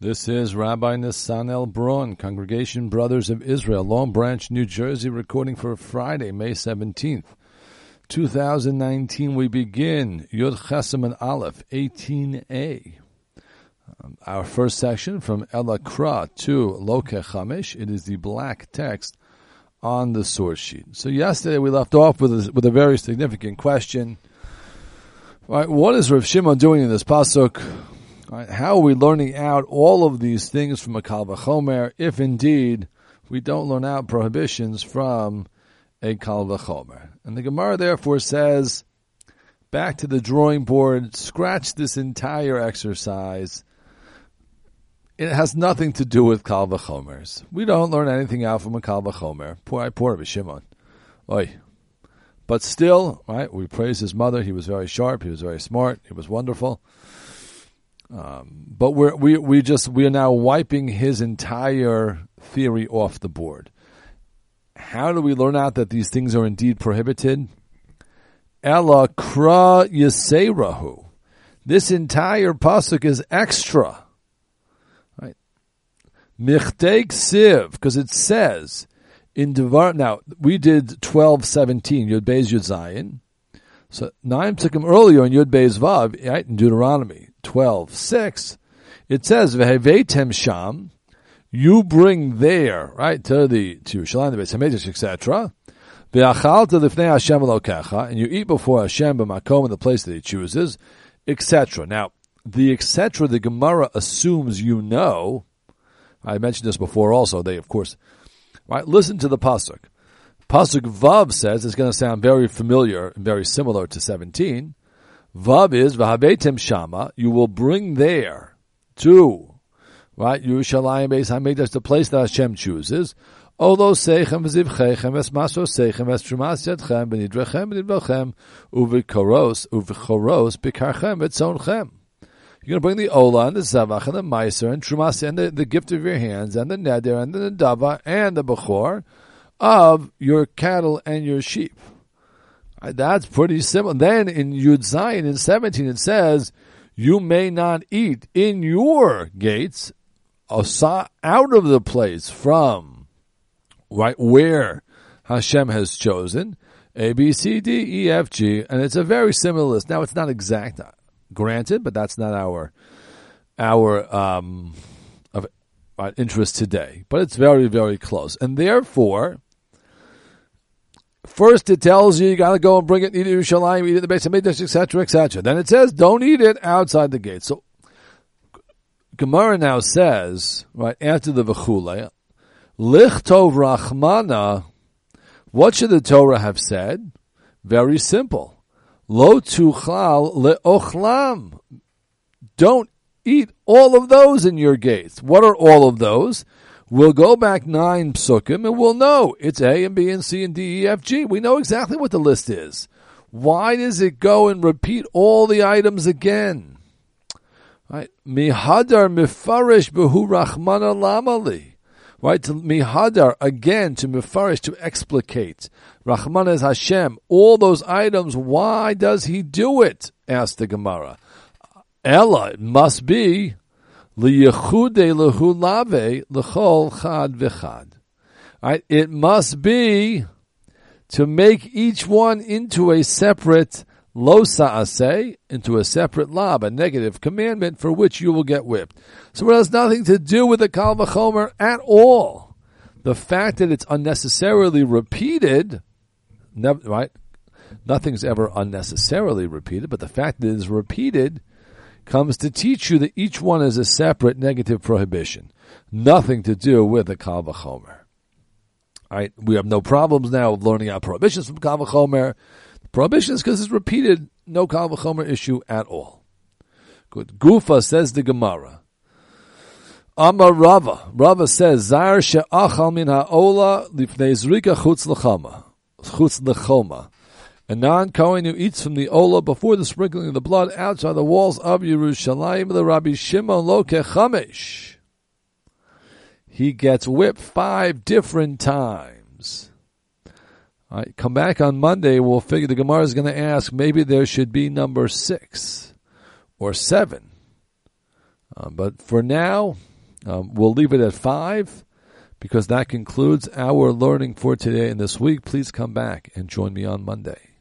This is Rabbi Nesanel Braun, Congregation Brothers of Israel, Long Branch, New Jersey, recording for Friday, May 17th, 2019. We begin Yud Chesamon Aleph, 18a. Our first section from Ela Kra to Loke Chamesh. It is the black text on the source sheet. So yesterday we left off with a very significant question. Right, what is Rav Shimon doing in this pasuk? Right, how are we learning out all of these things from a Kal V'chomer if indeed we don't learn out prohibitions from a Kal V'chomer? And the Gemara therefore says, back to the drawing board, scratch this entire exercise. It has nothing to do with Kal V'chomers. We don't learn anything out from a Kal V'chomer. Poor Rav Shimon. Oy. But still, right, we praise his mother. He was very sharp. He was very smart. He was wonderful. But we are now wiping his entire theory off the board. How do we learn out that these things are indeed prohibited? Ela kra yiserahu. This entire pasuk is extra. Right? Michtei ksiv, because it says in Devar. Now we did 12:17 Yud Beis Yud Zayin. So 9 took him earlier in Yud Beis Vav, right, in Deuteronomy 12:6. It says Veheveitem Sham, you bring there, right, to Yerushalayim, the Beis Hamikdash, etc. Ve'achalta lifnei Hashem Elokecha, and you eat before Hashem b'makom, in the place that He chooses, etc. Now, the etc. the Gemara assumes you know. I mentioned this before. Also, they of course, right. Listen to the pasuk. Pasuk Vav says, it's going to sound very familiar and very similar to 17. Vav is, V'habeitem Shama, you will bring there to, right, Yerushalayim Beis Hamikdash, the place that Hashem chooses, Olo Seichem V'zivchechem, Es Maso Seichem, Es Trumas Yadchem, B'nidrechem, B'nidbochem, U'v'choros, B'karchem, V'tzonchem. You're going to bring the Ola and the Zavach and the Meiser and Trumas and the gift of your hands and the Neder and the Nadava and the Bechor of your cattle and your sheep. That's pretty simple. Then in Yud Zayin in 17 it says, you may not eat in your gates out of the place from right where Hashem has chosen, A, B, C, D, E, F, G, and it's a very similar list. Now it's not exact, granted, but that's not our of interest today. But it's very, very close. And therefore, first it tells you got to go and bring it, eat it in Yerushalayim, eat it in the Beis Hamikdash, etc., etc. Then it says don't eat it outside the gate. So Gemara now says, right after the V'chule, Lichtov Rachmana, what should the Torah have said? Very simple. Lo tuchlal le'ochlam. Don't eat all of those in your gates. What are all of those? We'll go back 9 psukim and we'll know it's A and B and C and D, E, F, G. We know exactly what the list is. Why does it go and repeat all the items again? Right? Mihadar mifarish behu rachmana lamali. Right? To mihadar, again, to mifarish, to explicate. Rachmana is Hashem. All those items, why does He do it? Asked the Gemara. Ella, it must be Liyechude lehulave lechol chad v'chad. Right? It must be to make each one into a separate lo sa'aseh, into a separate lab, a negative commandment for which you will get whipped. So it has nothing to do with the Kal V'chomer at all. The fact that it's unnecessarily repeated, right? Nothing's ever unnecessarily repeated, but the fact that it is repeated comes to teach you that each one is a separate negative prohibition. Nothing to do with the Kal V'chomer. Right? We have no problems now of learning out prohibitions from Kal V'chomer. Prohibitions because it's repeated, no Kal V'chomer issue at all. Good. Gufa says the Gemara. Amar Rava. Rava says, Zar she'achal min ha'ola lifnei zrika chutz l'choma. A non-Kohen who eats from the Ola before the sprinkling of the blood outside the walls of Yerushalayim, the Rabbi Shimon lo kechamesh. He gets whipped 5 different times. All right, come back on Monday, we'll figure the Gemara is going to ask, maybe there should be number 6 or 7. But for now, We'll leave it at 5 because that concludes our learning for today and this week. Please come back and join me on Monday.